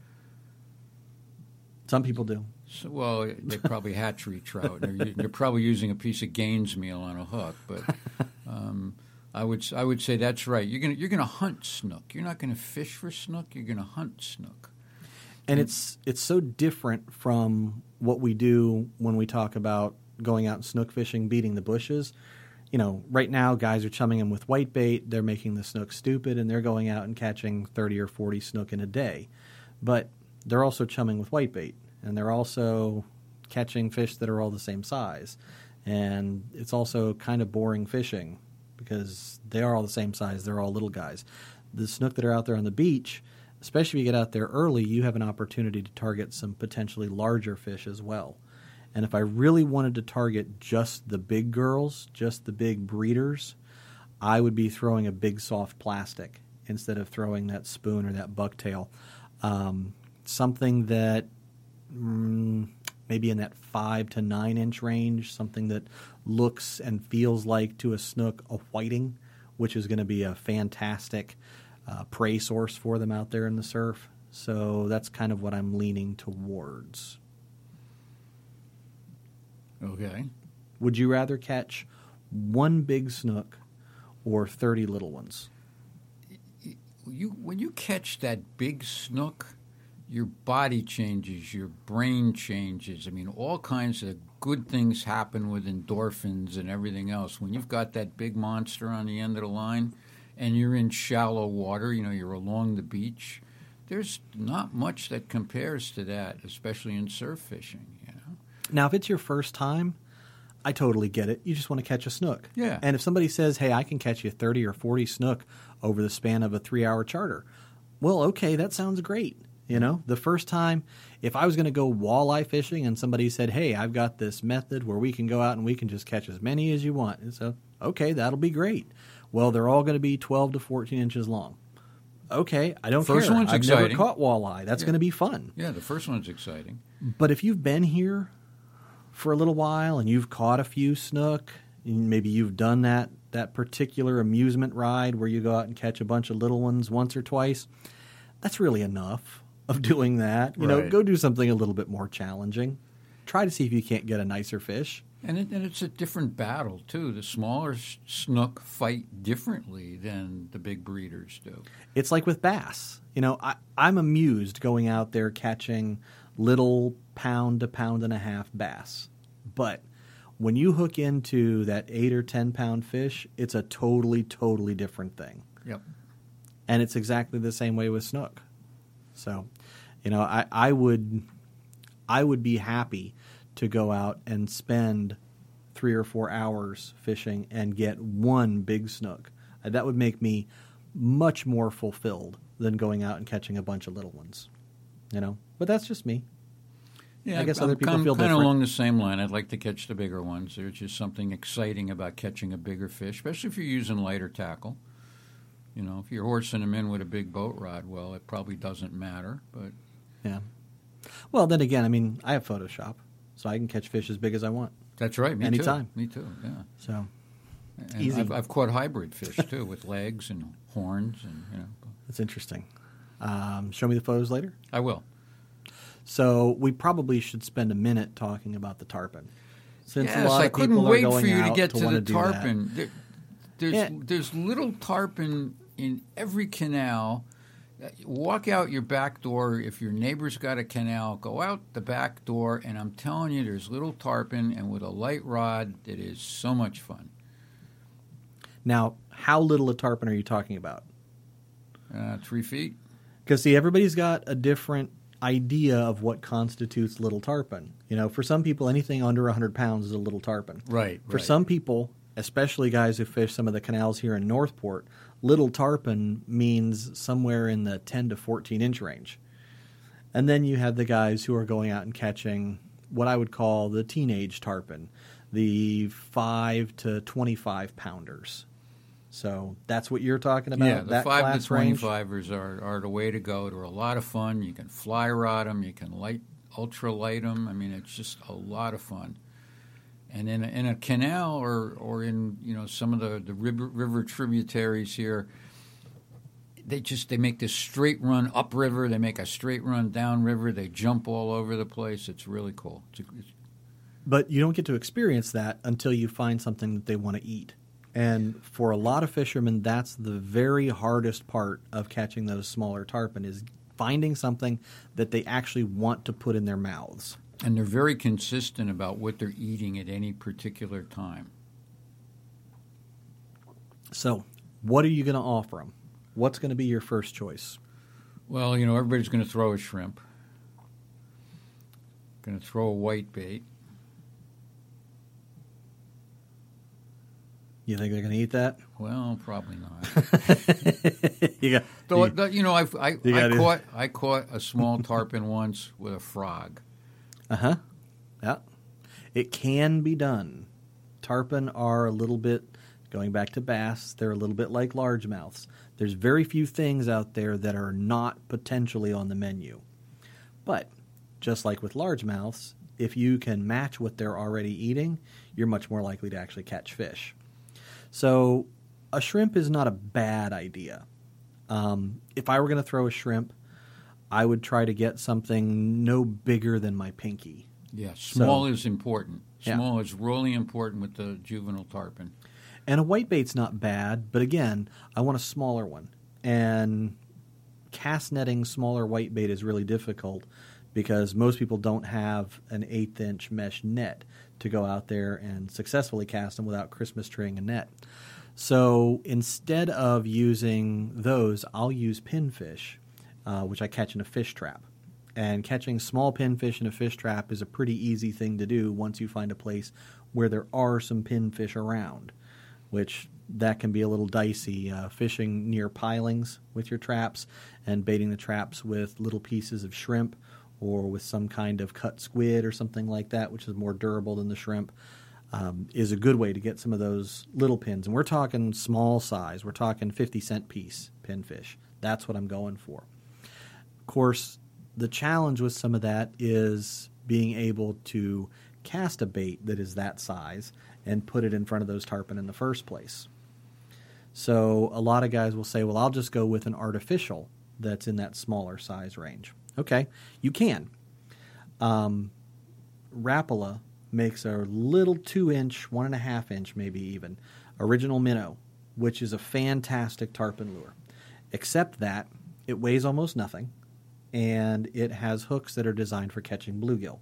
S2: Some people do.
S3: So, well, they're probably hatchery trout. They're, they're probably using a piece of Gaines meal on a hook. But um, I would I would say that's right. You're gonna you're gonna hunt snook. You're not gonna fish for snook. You're gonna hunt snook.
S2: And it's it's so different from what we do when we talk about going out and snook fishing, beating the bushes. You know, right now guys are chumming them with whitebait. They're making the snook stupid, and they're going out and catching thirty or forty snook in a day. But they're also chumming with whitebait, and they're also catching fish that are all the same size. And it's also kind of boring fishing because they are all the same size. They're all little guys. The snook that are out there on the beach, especially if you get out there early, you have an opportunity to target some potentially larger fish as well. And if I really wanted to target just the big girls, just the big breeders, I would be throwing a big soft plastic instead of throwing that spoon or that bucktail. Um, something that mm, maybe in that five to nine inch range, something that looks and feels like to a snook a whiting, which is going to be a fantastic uh, prey source for them out there in the surf. So that's kind of what I'm leaning towards.
S3: Okay.
S2: Would you rather catch one big snook or thirty little ones?
S3: You when you catch that big snook, your body changes, your brain changes. I mean, all kinds of good things happen with endorphins and everything else. When you've got that big monster on the end of the line and you're in shallow water, you know, you're along the beach, there's not much that compares to that, especially in surf fishing, you know.
S2: Now, if it's your first time, I totally get it. You just want to catch a snook.
S3: Yeah.
S2: And if somebody says, hey, I can catch you thirty or forty snook over the span of a three-hour charter, well, okay, that sounds great. You know, the first time, if I was going to go walleye fishing and somebody said, hey, I've got this method where we can go out and we can just catch as many as you want. And so, okay, that'll be great. Well, they're all going to be twelve to fourteen inches long. Okay, I don't
S3: First
S2: care.
S3: one's
S2: I've
S3: exciting.
S2: never caught walleye. That's
S3: Yeah.
S2: going to be fun.
S3: Yeah, the first one's exciting.
S2: But if you've been here for a little while and you've caught a few snook, and maybe you've done that that particular amusement ride where you go out and catch a bunch of little ones once or twice, that's really enough of doing that. You know,
S3: Right.
S2: go do something a little bit more challenging. Try to see if you can't get a nicer fish.
S3: And, it, and it's a different battle, too. The smaller s- snook fight differently than the big breeders do.
S2: It's like with bass. You know, I, I'm amused going out there catching little pound to pound and a half bass. But when you hook into that eight or ten pound fish, it's a totally, totally different thing.
S3: Yep.
S2: And it's exactly the same way with snook. So, you know, I, I would I would be happy to go out and spend three or four hours fishing and get one big snook. Uh, That would make me much more fulfilled than going out and catching a bunch of little ones. You know, but that's just me.
S3: Yeah,
S2: I guess
S3: I'm
S2: other people
S3: kind,
S2: feel
S3: kind of
S2: different.
S3: along the same line. I'd like to catch the bigger ones. There's just something exciting about catching a bigger fish, especially if you're using lighter tackle. You know, if you're horsing them in with a big boat rod, well, it probably doesn't matter. But
S2: Yeah. Well, then again, I mean, I have Photoshop, so I can catch fish as big as I want.
S3: that's right. Me
S2: Anytime.
S3: too. Me too. Yeah.
S2: So
S3: And
S2: Easy.
S3: I've, I've caught hybrid fish too, with legs and horns, and you know.
S2: that's interesting. Um, show me the photos later.
S3: I will.
S2: So we probably should spend a minute talking about the tarpon. Since
S3: Yes,
S2: a lot
S3: I
S2: of
S3: couldn't
S2: people
S3: wait
S2: are going
S3: for you to
S2: out
S3: get to,
S2: wanna
S3: the
S2: do that.
S3: tarpon. There, there's
S2: Yeah.
S3: there's little tarpon in every canal. Uh, Walk out your back door. If your neighbor's got a canal, go out the back door, and I'm telling you, there's little tarpon, and with a light rod, it is so much fun.
S2: Now, how little a tarpon are you talking about?
S3: Uh, three feet.
S2: Because, see, everybody's got a different idea of what constitutes little tarpon. You know, for some people, anything under one hundred pounds is a little tarpon.
S3: Right.
S2: For some people, especially guys who fish some of the canals here in Northport, little tarpon means somewhere in the ten to fourteen inch range. And then you have the guys who are going out and catching what I would call the teenage tarpon, the five to twenty-five pounders. So that's what you're talking about?
S3: Yeah, the
S2: that
S3: five
S2: class
S3: to
S2: range?
S3: twenty-fivers are, are the way to go. They're a lot of fun. You can fly rod them. You can light ultra light them. I mean, it's just a lot of fun. And in a, in a canal or or in you know some of the the river, river tributaries here, they just they make this straight run upriver. They make a straight run downriver. They jump all over the place. It's really cool. It's a, it's,
S2: But you don't get to experience that until you find something that they want to eat. And for a lot of fishermen, that's the very hardest part of catching those smaller tarpon is finding something that they actually want to put in their mouths.
S3: and they're very consistent about what they're eating at any particular time.
S2: So what are you going to offer them? What's going to be your first choice?
S3: Well, you know, everybody's going to throw a shrimp. Going to throw a white bait.
S2: You think they're going to eat that?
S3: Well, probably not.
S2: you got,
S3: Though,
S2: you,
S3: you know, I've, I
S2: You
S3: I
S2: gotta-
S3: caught I caught a small tarpon once with a frog.
S2: uh-huh. Yeah. It can be done. Tarpon are a little bit, going back to bass, they're a little bit like largemouths. There's very few things out there that are not potentially on the menu. But, just like with largemouths, if you can match what they're already eating, you're much more likely to actually catch fish. So, a shrimp is not a bad idea. Um, if I were going to throw a shrimp, I would try to get something no bigger than my pinky.
S3: Yeah, small
S2: So-
S3: is important.
S2: Yeah.
S3: Small is really important with the juvenile tarpon.
S2: And a whitebait's not bad, but again, I want a smaller one. And cast netting smaller whitebait is really difficult because most people don't have an eighth inch mesh net to go out there and successfully cast them without Christmas treeing a net. So instead of using those, I'll use pinfish, uh, which I catch in a fish trap. And catching small pinfish in a fish trap is a pretty easy thing to do once you find a place where there are some pinfish around, which that can be a little dicey. Uh, fishing near pilings with your traps and baiting the traps with little pieces of shrimp or with some kind of cut squid or something like that, which is more durable than the shrimp, um, is a good way to get some of those little pins. And we're talking small size. We're talking fifty cent piece pinfish. That's what I'm going for. Of course, the challenge with some of that is being able to cast a bait that is that size and put it in front of those tarpon in the first place. So a lot of guys will say, well, I'll just go with an artificial that's in that smaller size range. Okay, you can. Um, Rapala makes a little two-inch, one and a half inch maybe even, original minnow, which is a fantastic tarpon lure. Except that it weighs almost nothing, and it has hooks that are designed for catching bluegill.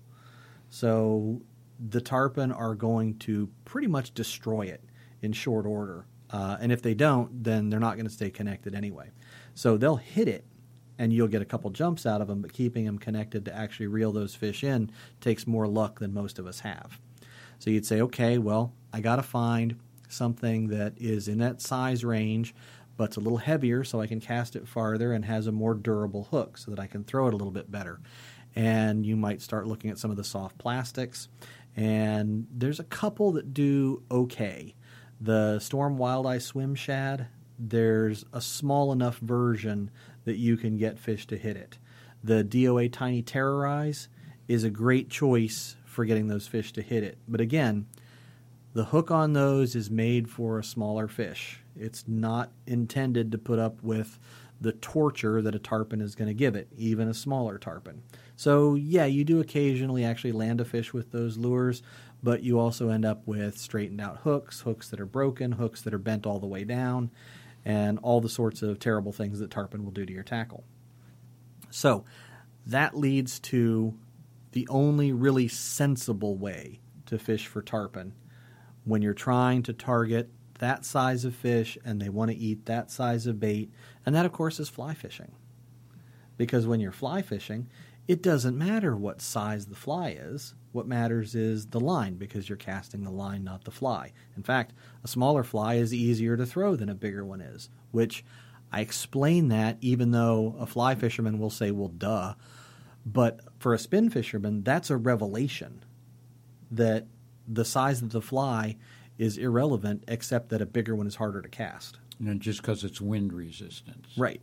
S2: So the tarpon are going to pretty much destroy it in short order. Uh, and if they don't, then they're not going to stay connected anyway. So they'll hit it, and you'll get a couple jumps out of them, but keeping them connected to actually reel those fish in takes more luck than most of us have. So you'd say, okay, well, I got to find something that is in that size range, but it's a little heavier so I can cast it farther and has a more durable hook so that I can throw it a little bit better. And you might start looking at some of the soft plastics. And there's a couple that do okay. The Storm Wild Eye Swim Shad, there's a small enough version that you can get fish to hit it. The D O A Tiny Terrorize is a great choice for getting those fish to hit it. But again, the hook on those is made for a smaller fish. It's not intended to put up with the torture that a tarpon is going to give it, even a smaller tarpon. So, yeah, you do occasionally actually land a fish with those lures, but you also end up with straightened out hooks, hooks that are broken, hooks that are bent all the way down, and all the sorts of terrible things that tarpon will do to your tackle. So, that leads to the only really sensible way to fish for tarpon when you're trying to target that size of fish and they want to eat that size of bait, and that, of course, is fly fishing. Because when you're fly fishing, it doesn't matter what size the fly is. What matters is the line, because you're casting the line, not the fly. In fact, a smaller fly is easier to throw than a bigger one is, which I explain that even though a fly fisherman will say, well, duh. But for a spin fisherman, that's a revelation that the size of the fly is irrelevant, except that a bigger one is harder to cast.
S3: And just because it's wind resistance.
S2: Right.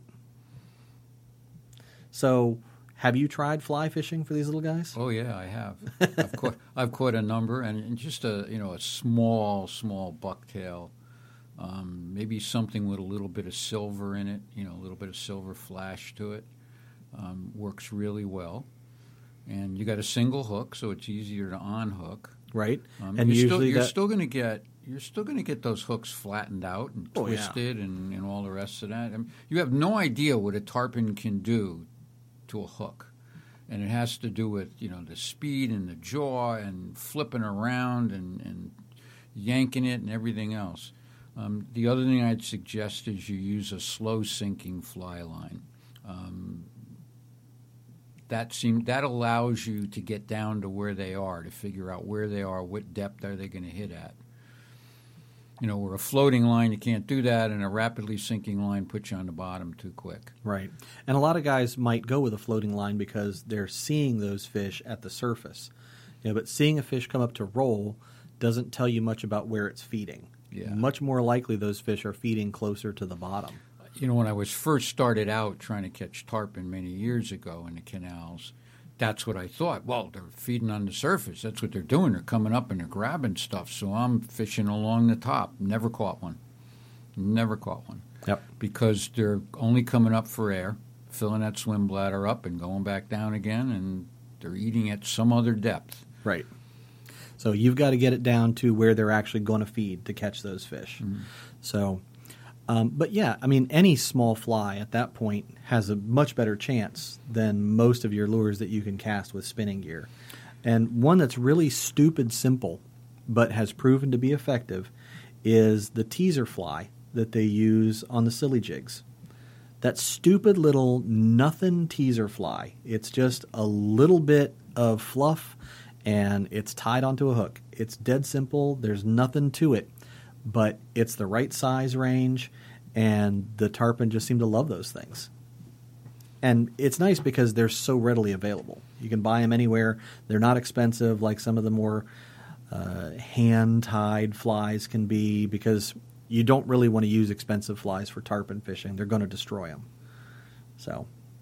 S2: So, have you tried fly fishing for these little guys?
S3: Oh yeah, I have. I've caught I've caught a number, and just a you know a small small bucktail, um, maybe something with a little bit of silver in it, you know, a little bit of silver flash to it, um, works really well. And you got a single hook, so it's easier to unhook.
S2: Right.
S3: Um,
S2: and
S3: you're
S2: usually
S3: still, you're
S2: that,
S3: still going to get you're still going to get those hooks flattened out and
S2: Oh, yeah.
S3: twisted and, and all the rest of that. I mean, you have no idea what a tarpon can do to a hook, and it has to do with you know the speed and the jaw and flipping around and, and yanking it and everything else. Um, the other thing I'd suggest is you use a slow sinking fly line. Um, That seem, that allows you to get down to where they are, to figure out where they are, what depth are they going to hit at. You know, where a floating line, you can't do that, and a rapidly sinking line puts you on the bottom too quick.
S2: Right. And a lot of guys might go with a floating line because they're seeing those fish at the surface. You know, but seeing a fish come up to roll doesn't tell you much about where it's feeding.
S3: Yeah.
S2: Much more likely those fish are feeding closer to the bottom.
S3: You know, when I was first started out trying to catch tarpon many years ago in the canals, that's what I thought. Well, they're feeding on the surface. That's what they're doing. They're coming up and they're grabbing stuff. So I'm fishing along the top. Never caught one. Never caught one.
S2: Yep.
S3: Because they're only coming up for air, filling that swim bladder up and going back down again, and they're eating at some other depth.
S2: Right. So you've got to get it down to where they're actually going to feed to catch those fish. Mm-hmm. So, um, but yeah, I mean, any small fly at that point has a much better chance than most of your lures that you can cast with spinning gear. And one that's really stupid simple but has proven to be effective is the teaser fly that they use on the silly jigs. That stupid little nothing teaser fly. It's just a little bit of fluff and it's tied onto a hook. It's dead simple. There's nothing to it, but it's the right size range, and the tarpon just seem to love those things. And it's nice because they're so readily available. You can buy them anywhere. They're not expensive like some of the more uh, hand-tied flies can be, because you don't really want to use expensive flies for tarpon fishing. They're going to destroy them. So,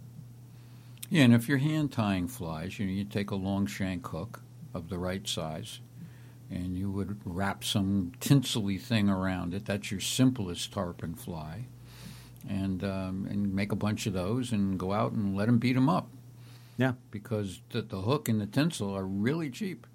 S3: yeah, and if you're hand-tying flies, you know, you take a long shank hook of the right size, and you would wrap some tinsely thing around it. That's your simplest tarpon fly. And um, and make a bunch of those and go out and let them beat them up.
S2: Yeah.
S3: Because the, the hook and the tinsel are really cheap.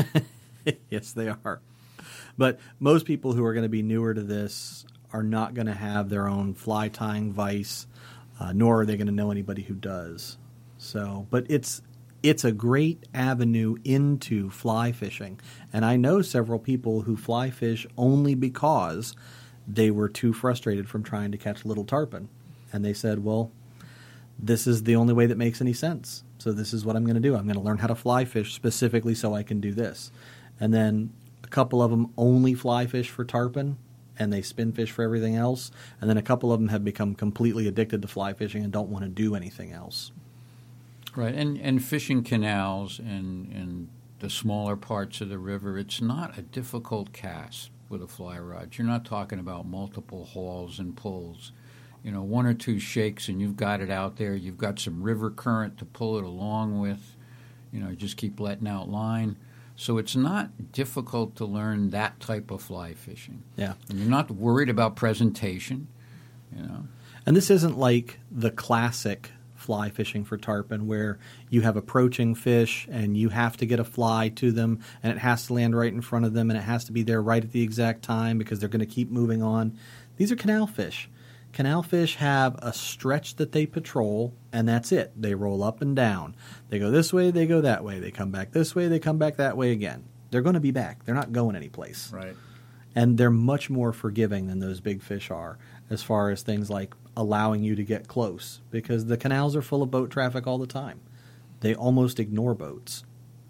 S2: Yes, they are. But most people who are going to be newer to this are not going to have their own fly tying vise, uh, nor are they going to know anybody who does. So, but it's it's a great avenue into fly fishing. And I know several people who fly fish only because they were too frustrated from trying to catch little tarpon. And they said, well, this is the only way that makes any sense. So this is what I'm going to do. I'm going to learn how to fly fish specifically so I can do this. And then a couple of them only fly fish for tarpon, and they spin fish for everything else. And then a couple of them have become completely addicted to fly fishing and don't want to do anything else.
S3: Right, and and fishing canals and, and the smaller parts of the river, it's not a difficult cast with a fly rod. You're not talking about multiple hauls and pulls. You know, one or two shakes and you've got it out there. You've got some river current to pull it along with. You know, just keep letting out line. So it's not difficult to learn that type of fly fishing.
S2: Yeah.
S3: And you're not worried about presentation, you know.
S2: And this isn't like the classic fly fishing for tarpon where you have approaching fish and you have to get a fly to them and it has to land right in front of them and it has to be there right at the exact time because they're going to keep moving on. These are canal fish. Canal fish have a stretch that they patrol, and that's it. They roll up and down. They go this way, they go that way. They come back this way, they come back that way again. They're going to be back. They're not going anyplace.
S3: Right.
S2: And they're much more forgiving than those big fish are as far as things like allowing you to get close, because the canals are full of boat traffic all the time. They almost ignore boats.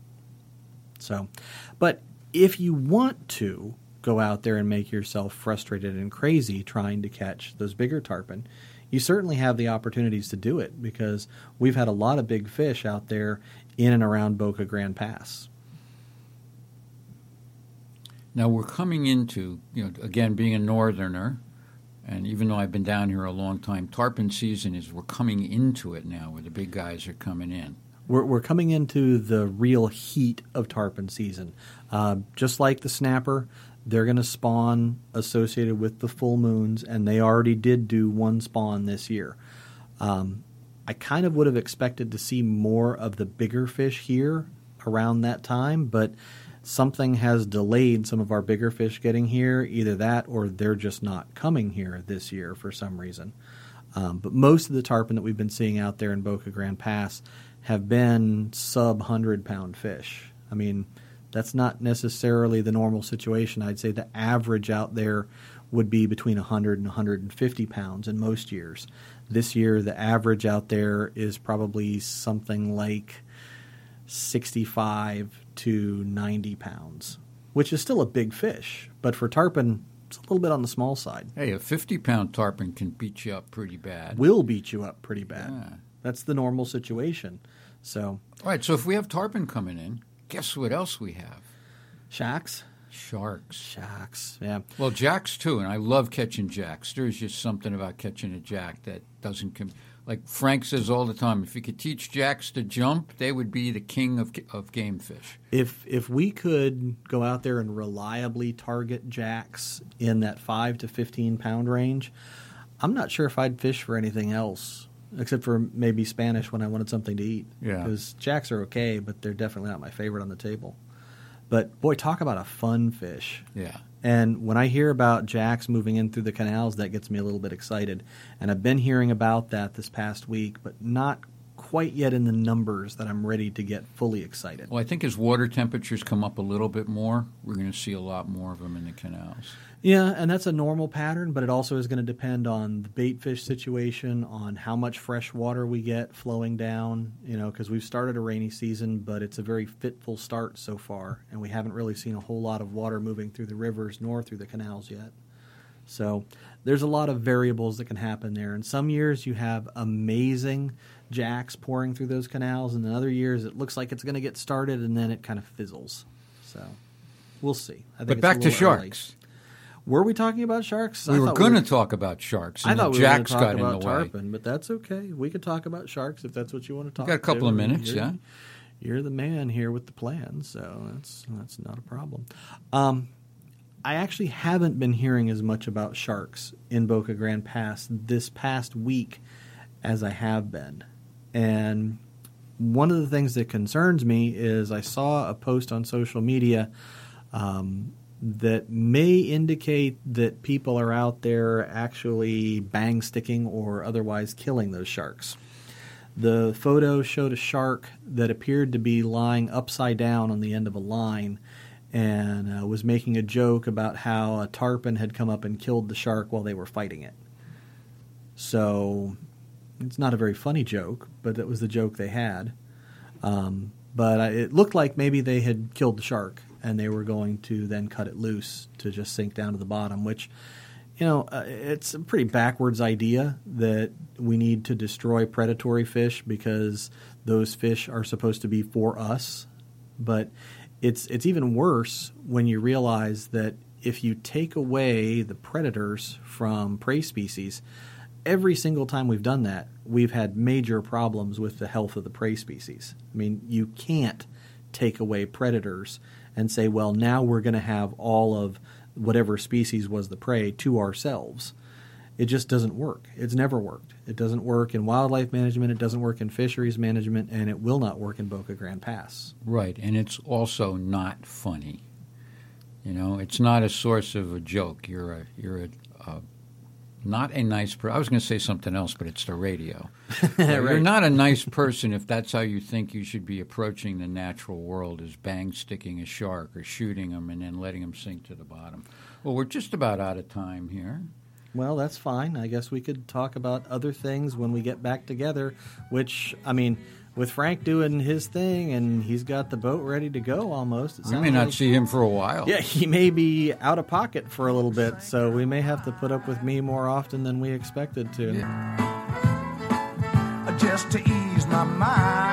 S2: So, but if you want to go out there and make yourself frustrated and crazy trying to catch those bigger tarpon, you certainly have the opportunities to do it, because we've had a lot of big fish out there in and around Boca Grande Pass.
S3: Now we're coming into, you know, again, being a northerner, and even though I've been down here a long time, tarpon season is, we're coming into it now where the big guys are coming in.
S2: We're, we're coming into the real heat of tarpon season. Uh, just like the snapper, they're going to spawn associated with the full moons, and they already did do one spawn this year. Um, I kind of would have expected to see more of the bigger fish here around that time, but something has delayed some of our bigger fish getting here, either that or they're just not coming here this year for some reason. Um, but most of the tarpon that we've been seeing out there in Boca Grande Pass have been sub one hundred pound fish. I mean, that's not necessarily the normal situation. I'd say the average out there would be between one hundred and one hundred fifty pounds in most years. This year, the average out there is probably something like sixty-five to ninety pounds, which is still a big fish. But for tarpon, it's a little bit on the small side.
S3: Hey, a fifty-pound tarpon can beat you up pretty bad.
S2: Will beat you up pretty bad.
S3: Yeah.
S2: That's the normal situation. So,
S3: All right, so if we have tarpon coming in, guess what else we have?
S2: shacks?
S3: Sharks.
S2: Shacks, yeah.
S3: Well, jacks too, and I love catching jacks. There's just something about catching a jack that doesn't com- like Frank says all the time, if you could teach jacks to jump, they would be the king of of game fish.
S2: If if we could go out there and reliably target jacks in that five to fifteen pound range, I'm not sure if I'd fish for anything else except for maybe Spanish when I wanted something to eat.
S3: Yeah.
S2: Because jacks are okay, but they're definitely not my favorite on the table. But boy, talk about a fun fish.
S3: Yeah.
S2: And when I hear about jacks moving in through the canals, that gets me a little bit excited. And I've been hearing about that this past week, but not quite yet in the numbers that I'm ready to get fully excited.
S3: Well, I think as water temperatures come up a little bit more, we're going to see a lot more of them in the canals.
S2: Yeah, and that's a normal pattern, but it also is going to depend on the bait fish situation, on how much fresh water we get flowing down, you know, because we've started a rainy season, but it's a very fitful start so far, and we haven't really seen a whole lot of water moving through the rivers nor through the canals yet. So there's a lot of variables that can happen there. And some years you have amazing jacks pouring through those canals, and in other years it looks like it's going to get started, and then it kind of fizzles. So we'll see. I think
S3: But
S2: it's
S3: back
S2: a
S3: to
S2: little early.
S3: sharks.
S2: Were we talking about sharks?
S3: We
S2: I
S3: were
S2: thought
S3: going to
S2: were-
S3: talk about sharks,
S2: I
S3: and
S2: thought
S3: the
S2: we were going
S3: jacks
S2: to talk
S3: got in
S2: about
S3: the way.
S2: tarpon, but that's okay. We could talk about sharks if that's what you want to talk
S3: Got a couple
S2: to.
S3: of minutes,
S2: You're-
S3: yeah.
S2: You're the man here with the plan, so that's that's not a problem. Um, I actually haven't been hearing as much about sharks in Boca Grande Pass this past week as I have been. And one of the things that concerns me is I saw a post on social media um, that may indicate that people are out there actually bang sticking or otherwise killing those sharks. The photo showed a shark that appeared to be lying upside down on the end of a line and uh, was making a joke about how a tarpon had come up and killed the shark while they were fighting it. So it's not a very funny joke, but it was the joke they had. Um, but I, it looked like maybe they had killed the shark and they were going to then cut it loose to just sink down to the bottom, which, you know, uh, it's a pretty backwards idea that we need to destroy predatory fish because those fish are supposed to be for us. But it's it's even worse when you realize that if you take away the predators from prey species, every single time we've done that, we've had major problems with the health of the prey species. I mean, you can't take away predators and say, well, now we're going to have all of whatever species was the prey to ourselves. It just doesn't work. It's never worked. It doesn't work in wildlife management. It doesn't work in fisheries management, and it will not work in Boca Grande Pass.
S3: Right, and it's also not funny. You know, it's not a source of a joke. You're a you're a, a not a nice person. I was going to say something else, but it's the radio. So You're
S2: Right.
S3: not a nice person if that's how you think you should be approaching the natural world, is bang sticking a shark or shooting him and then letting him sink to the bottom. Well, we're just about out of time here.
S2: Well, that's fine. I guess we could talk about other things when we get back together, which, I mean, with Frank doing his thing and he's got the boat ready to go almost. It
S3: We
S2: sounds
S3: may not
S2: like-
S3: see him for a while.
S2: Yeah, he may be out of pocket for a little bit, so we may have to put up with me more often than we expected to.
S3: Yeah.
S1: Just to ease my mind.